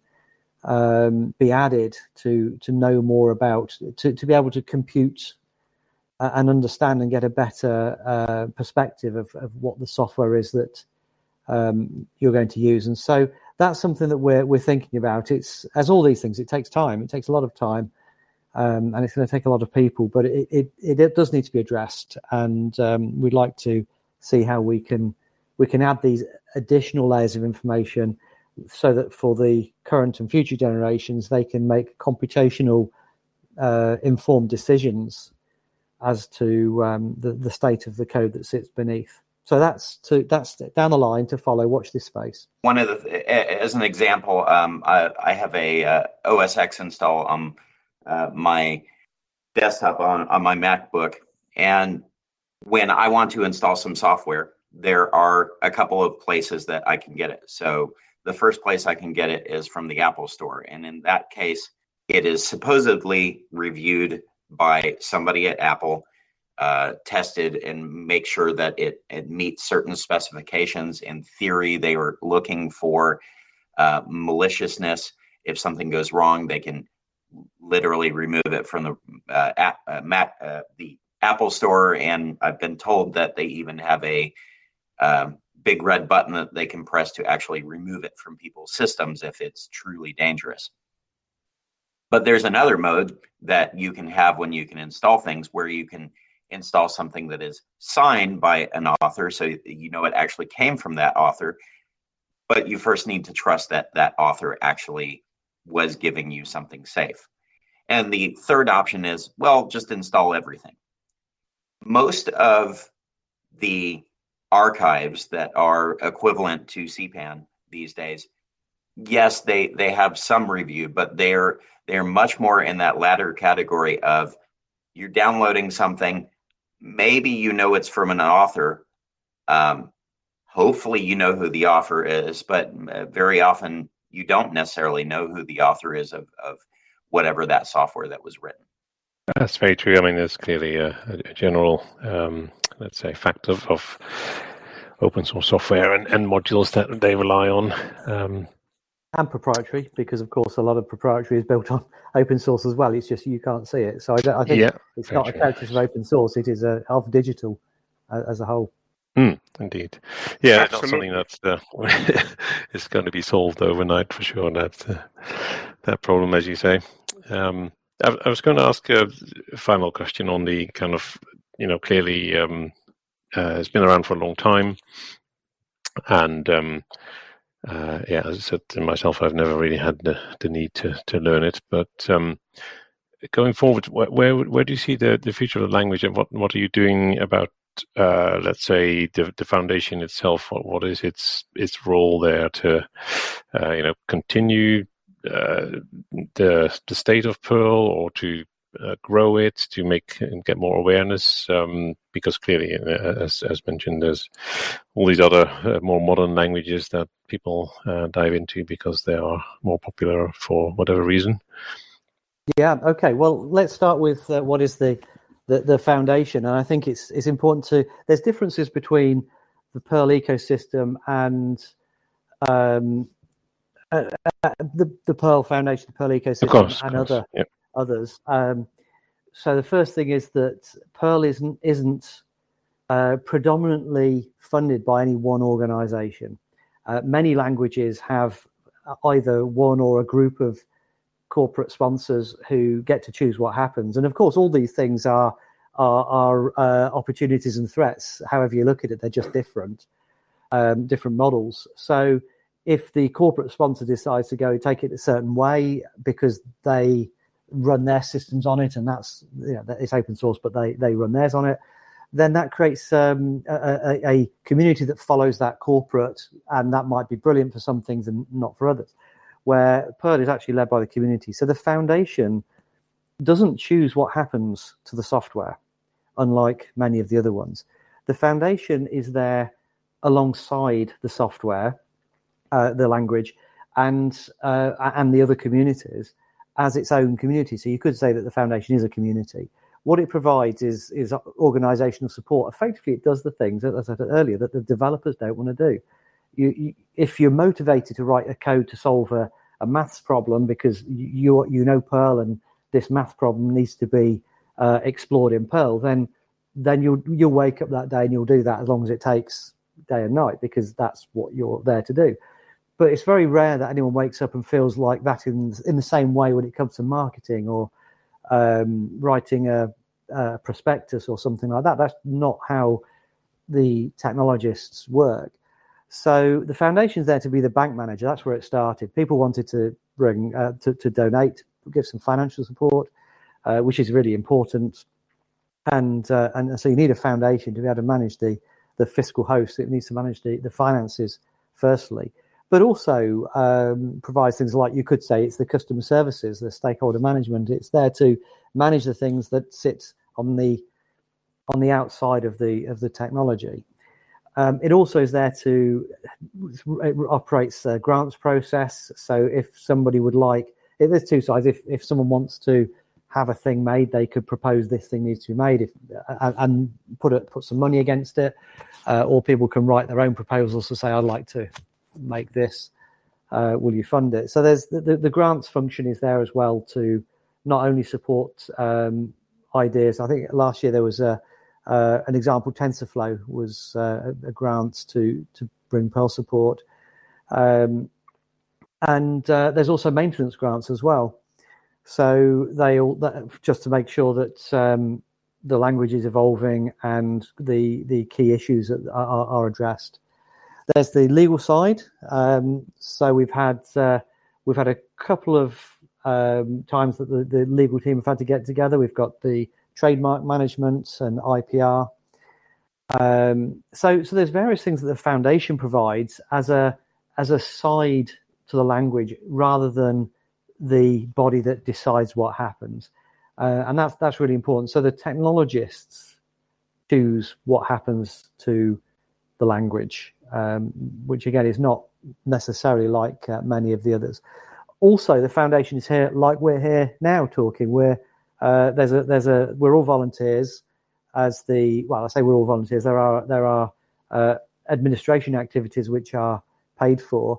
be added to know more about, to be able to compute and understand and get a better perspective of what the software is that you're going to use. And so that's something that we're thinking about. It's, as all these things, it takes time. It takes a lot of time. And it's going to take a lot of people, but it does need to be addressed. And we'd like to see how we can add these additional layers of information so that for the current and future generations, they can make computational informed decisions as to the state of the code that sits beneath. So that's down the line to follow. Watch this space. One of as an example, I have a OS X install on my desktop on my MacBook, and when I want to install some software, there are a couple of places that I can get it. So the first place I can get it is from the Apple Store, and in that case, it is supposedly reviewed by somebody at Apple, tested and make sure that it meets certain specifications. In theory, they were looking for maliciousness. If something goes wrong, they can literally remove it from the Apple Store, and I've been told that they even have a big red button that they can press to actually remove it from people's systems if it's truly dangerous. But there's another mode that you can have when you can install things where you can install something that is signed by an author, so you know it actually came from that author, but you first need to trust that that author actually was giving you something safe. And the third option is, well, just install everything. Most of the archives that are equivalent to CPAN these days, yes, they have some review, but they're much more in that latter category of you're downloading something, maybe you know it's from an author, hopefully you know who the author is, but very often you don't necessarily know who the author is of whatever that software that was written. That's very true. I mean, there's clearly a general, let's say, fact of open source software and modules that they rely on. And proprietary, because of course a lot of proprietary is built on open source as well. It's just you can't see it. So I think it's not a characteristic of open source. It is of digital as a whole. Indeed. Yeah, Absolutely. not something that is going to be solved overnight for sure. That problem, as you say. I was going to ask a final question on the kind of, clearly it's been around for a long time. And as I said to myself, I've never really had the need to learn it. But going forward, where do you see the future of the language, and what are you doing about, let's say, the foundation itself? What is its role there to, continue the state of Perl, or to grow it, to make and get more awareness? Because clearly, as mentioned, there's all these other more modern languages that people dive into because they are more popular for whatever reason. Yeah. Okay. Well, let's start with what is the foundation, and I think it's important to. There's differences between the Perl ecosystem and the Perl Foundation, the Perl ecosystem, and others. So the first thing is that Perl isn't predominantly funded by any one organization. Many languages have either one or a group of corporate sponsors who get to choose what happens. And of course, all these things are opportunities and threats. However you look at it, they're just different models. So if the corporate sponsor decides to go take it a certain way because they run their systems on it, and that's, it's open source, but they run theirs on it, then that creates a community that follows that corporate, and that might be brilliant for some things and not for others, where Perl is actually led by the community. So the foundation doesn't choose what happens to the software, unlike many of the other ones. The foundation is there alongside the software, the language, and the other communities as its own community. So you could say that the foundation is a community. What it provides is organizational support. Effectively, it does the things, as I said earlier, that the developers don't want to do. If you're motivated to write a code to solve a maths problem because you know Perl and this math problem needs to be explored in Perl, then you'll wake up that day and you'll do that as long as it takes day and night, because that's what you're there to do. But it's very rare that anyone wakes up and feels like that in the same way when it comes to marketing or writing a prospectus or something like that. That's not how the technologists work. So the foundation's there to be the bank manager. That's where it started. People wanted to bring to donate, give some financial support, which is really important. And so you need a foundation to be able to manage the fiscal host. It needs to manage the finances firstly, but also provides things like, you could say, it's the customer services, the stakeholder management. It's there to manage the things that sit on the outside of the technology. It also is there it operates a grants process. So if somebody would like, there's two sides. If someone wants to have a thing made, they could propose this thing needs to be made and put some money against it, or people can write their own proposals to say, I'd like to make this. Will you fund it? So there's the grants function is there as well to not only support ideas. I think last year there was an example. TensorFlow was a grant to bring Perl support, and there's also maintenance grants as well. So just to make sure that the language is evolving and the key issues are addressed. There's the legal side. So we've had a couple of times that the legal team have had to get together. We've got the trademark management and IPR. So there's various things that the foundation provides as a side to the language, rather than the body that decides what happens, and that's really important. So the technologists choose what happens to the language, which again is not necessarily like many of the others. Also, the foundation is here, like we're here now talking. We're all volunteers. I say we're all volunteers. There are administration activities which are paid for.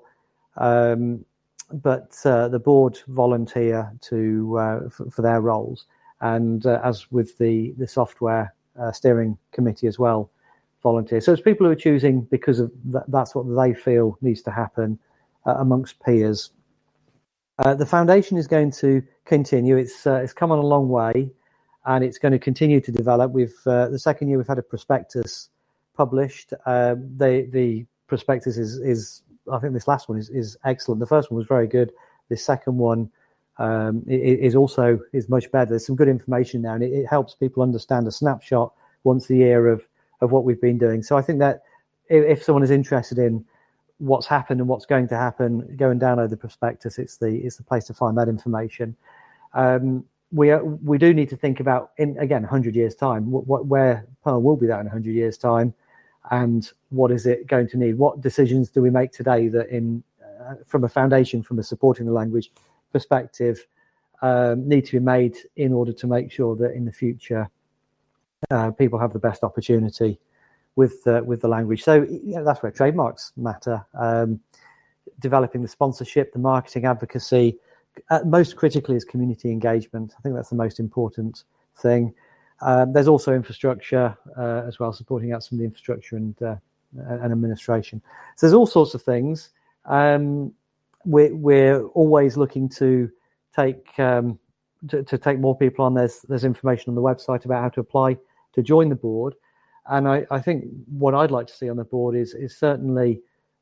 But the board volunteer for their roles, and as with the software steering committee as well, volunteer. So it's people who are choosing because of that's what they feel needs to happen amongst peers. The foundation is going to continue. It's come on a long way, and it's going to continue to develop. The second year we've had a prospectus published. The prospectus is I think this last one is excellent. The first one was very good. The second one is much better. There's some good information there, and it helps people understand a snapshot once a year of what we've been doing. So I think that if someone is interested in what's happened and what's going to happen, go and download the prospectus. It's the place to find that information. We do need to think about, in 100 years' time, where Perl will be there in 100 years' time. And what is it going to need? What decisions do we make today that, from a foundation, from a supporting the language perspective, need to be made in order to make sure that in the future people have the best opportunity with the language? So that's where trademarks matter. developing the sponsorship, the marketing advocacy. Most critically is community engagement. I think that's the most important thing. There's also infrastructure as well, supporting out some of the infrastructure and administration. So there's all sorts of things. We're always looking to take more people on. There's information on the website about how to apply to join the board. And I think what I'd like to see on the board is certainly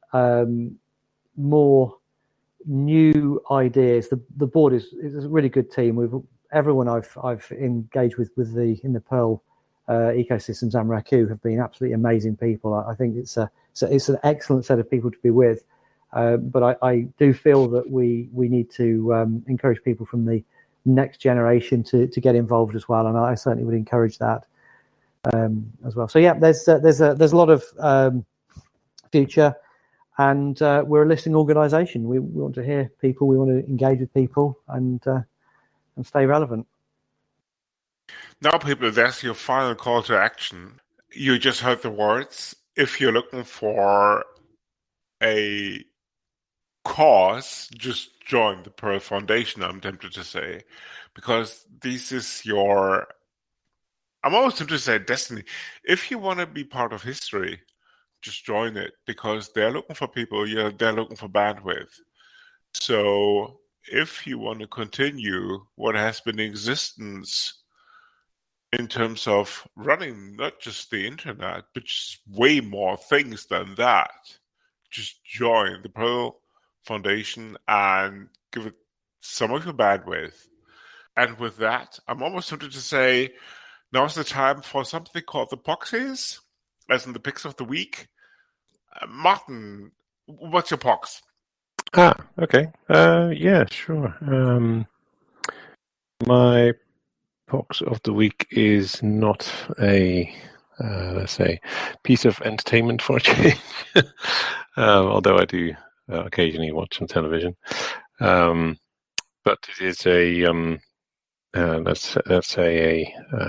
more new ideas. The board is a really good team. Everyone I've engaged with in the Perl ecosystems and Raku have been absolutely amazing people. I think it's an excellent set of people to be with. But I do feel that we need to encourage people from the next generation to get involved as well, and I certainly would encourage that as well. So yeah, there's a lot of future. And we're a listening organisation. We want to hear people. We want to engage with people and stay relevant. Now, people, that's your final call to action. You just heard the words. If you're looking for a cause, just join the Perl Foundation, I'm tempted to say. Because this is I'm almost tempted to say destiny. If you want to be part of history, just join it, because they're looking for people. They're looking for bandwidth. So if you want to continue what has been in existence in terms of running not just the internet, but just way more things than that, just join the Perl Foundation and give it some of your bandwidth. And with that, I'm almost tempted to say now's the time for something called the Poxies, as in the picks of the week. Martin, what's your pox? Okay. Yeah, sure. My pox of the week is not a, let's say, piece of entertainment for a change, although I do occasionally watch some television. But it is a, let's say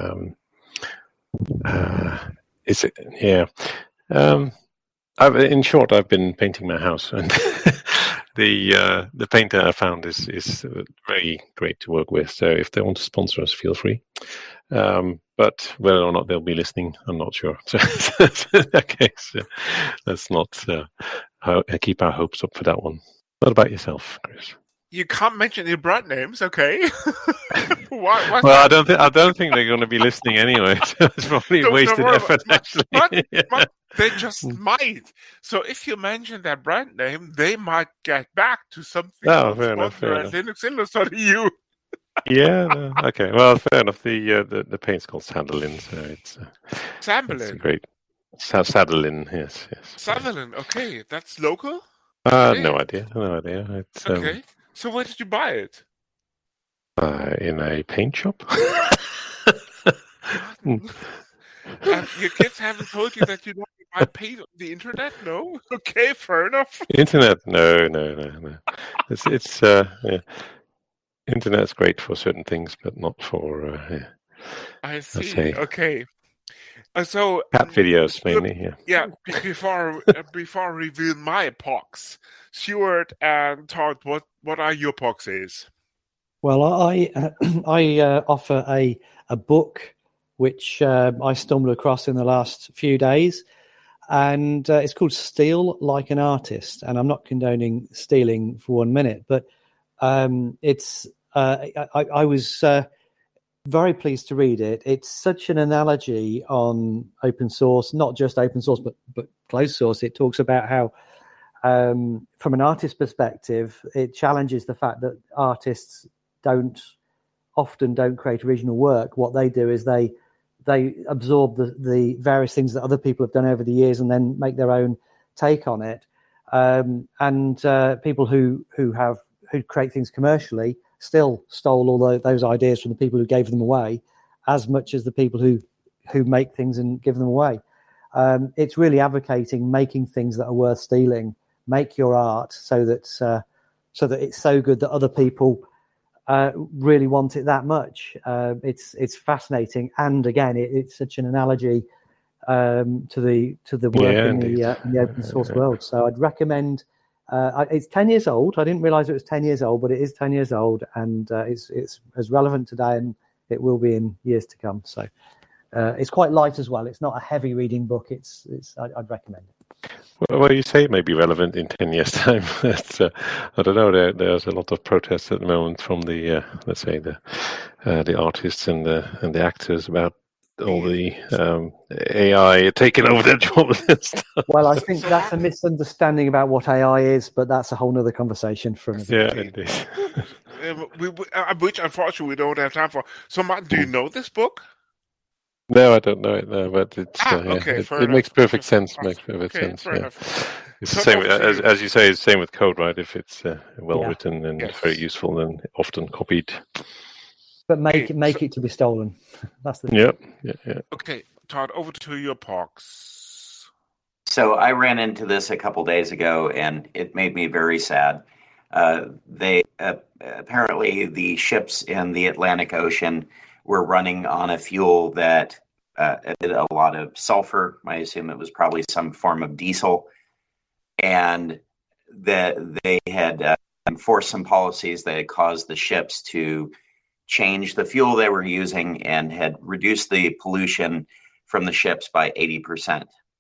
in short, I've been painting my house, and the painter I found is very great to work with. So if they want to sponsor us, feel free. But whether or not they'll be listening, I'm not sure. So in that case, let's not keep our hopes up for that one. What about yourself, Chris? You can't mention your brand names, okay? Why? Well, I don't think they're going to be listening anyway. So it's probably wasted effort. Actually, but they just might. So if you mention their brand name, they might get back to something. Oh, fair enough. Linux. Yeah. No, okay. Well, fair enough. The paint's called Sutherland, so it's Sutherland. It's great. Sutherland, yes. Sutherland. Okay, that's local. No idea. It's, okay. So where did you buy it? In a paint shop. Your kids haven't told you that you don't buy paint on the internet? No? Okay, fair enough. Internet? No. It's yeah. Internet's great for certain things, but not for. I see. Okay. So cat videos mainly. Yeah. Before I reveal my pox, Stuart and Todd, what are your poxes? Well, I offer a book which I stumbled across in the last few days, and it's called Steal Like an Artist. And I'm not condoning stealing for 1 minute, but it's I was very pleased to read it. It's such an analogy on open source, not just open source, but closed source. It talks about how, from an artist perspective, it challenges the fact that artists often don't create original work. What they do is they absorb the various things that other people have done over the years and then make their own take on it. And people who create things commercially still stole all those ideas from the people who gave them away, as much as the people who make things and give them away. It's really advocating making things that are worth stealing. Make your art so that it's so good that other people really want it that much. It's fascinating, and again, it's such an analogy to the work in the open source world. So I'd recommend It's 10 years old. I didn't realize it was 10 years old, but it is 10 years old, and it's as relevant today, and it will be in years to come. So it's quite light as well. It's not a heavy reading book. I'd recommend it. Well, you say it may be relevant in 10 years' time. I don't know. There's a lot of protests at the moment from the, let's say, the artists and the actors about all the AI taking over their jobs and stuff. Well, I think that's a misunderstanding about what AI is, but that's a whole nother conversation for another indeed. Which, unfortunately, we don't have time for. So, Martin, do you know this book? No, I don't know it. No, but it's okay, it makes perfect sense. Makes perfect sense. Yeah. It's the same as you say. It's the same with code, right? If it's well written and very useful, then often copied. But make it to be stolen. That's the thing. Yeah. Okay, Todd, over to your POCs. So I ran into this a couple days ago, and it made me very sad. They apparently the ships in the Atlantic Ocean were running on a fuel that emitted a lot of sulfur. I assume it was probably some form of diesel, and that they had enforced some policies that had caused the ships to change the fuel they were using and had reduced the pollution from the ships by 80%.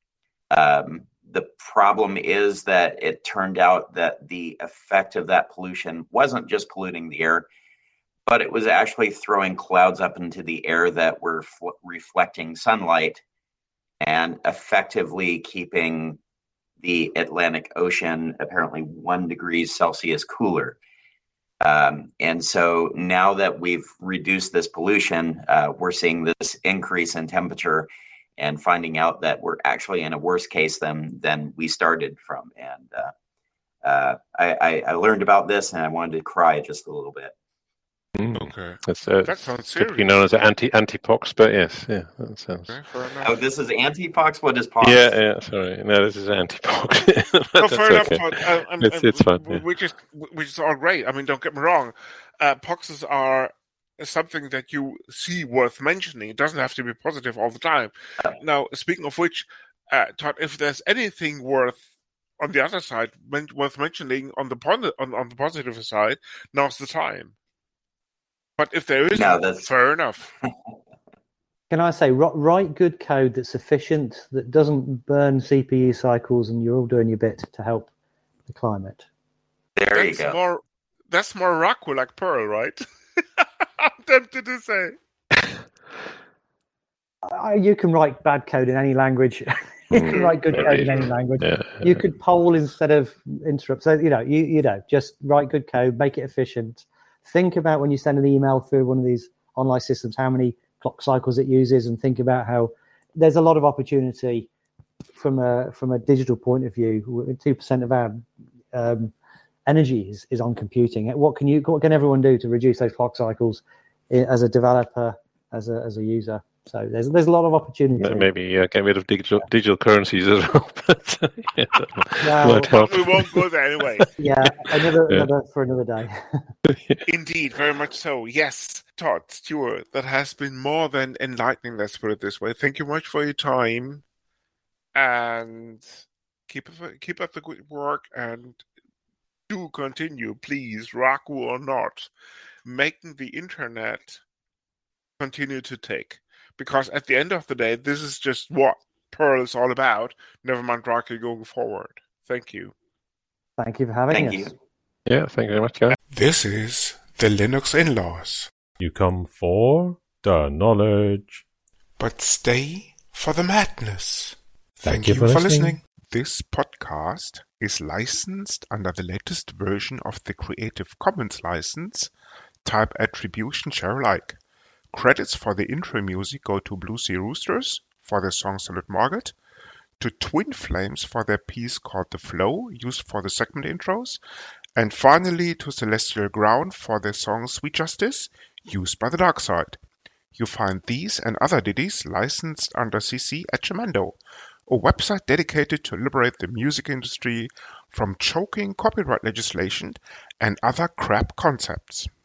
The problem is that it turned out that the effect of that pollution wasn't just polluting the air, but it was actually throwing clouds up into the air that were reflecting sunlight and effectively keeping the Atlantic Ocean apparently 1 degree Celsius cooler. And so now that we've reduced this pollution, we're seeing this increase in temperature and finding out that we're actually in a worse case than we started from. And I learned about this and I wanted to cry just a little bit. Okay. That sounds typically known as anti-pox, but yes, that sounds. Okay, this is anti-pox. What is pox? Yeah. Sorry, no, this is anti-pox. Fair enough. It's fun. Yeah. Which is all great. I mean, don't get me wrong. Poxes are something that you see worth mentioning. It doesn't have to be positive all the time. Now, speaking of which, Todd, if there's anything worth on the other side worth mentioning on the positive side, now's the time. But if there isn't, fair enough. Can I say, write good code that's efficient, that doesn't burn CPU cycles, and you're all doing your bit to help the climate. There you go. That's more Raku like Perl, right? I'm tempted to say. You can write bad code in any language. You can write good code in any language. Yeah. You could poll instead of interrupt. So, just write good code, make it efficient. Think about when you send an email through one of these online systems, how many clock cycles it uses, and think about how there's a lot of opportunity from a digital point of view. 2% of our energy is on computing. What can everyone do to reduce those clock cycles as a developer, as a user? So there's a lot of opportunity. Maybe get rid of digital currencies as well. We won't go there anyway. Another for another day. Indeed, very much so. Yes, Todd, Stuart, that has been more than enlightening. Let's put it this way. Thank you much for your time, and keep up the good work, and do continue, please, Raku or not, making the internet continue to tick. Because at the end of the day, this is just what Perl is all about. Never mind Raku going forward. Thank you. Thank you for having us. Thank you. Yeah, thank you very much, guys. This is the Linux In-Laws. You come for the knowledge, but stay for the madness. Thank you for listening. This podcast is licensed under the latest version of the Creative Commons license, type Attribution Share Alike. Credits for the intro music go to Blue Sea Roosters for their song Solid Market, to Twin Flames for their piece called The Flow, used for the segment intros, and finally to Celestial Ground for their song Sweet Justice, used by the Dark Side. You find these and other ditties licensed under CC at Jamendo, a website dedicated to liberate the music industry from choking copyright legislation and other crap concepts.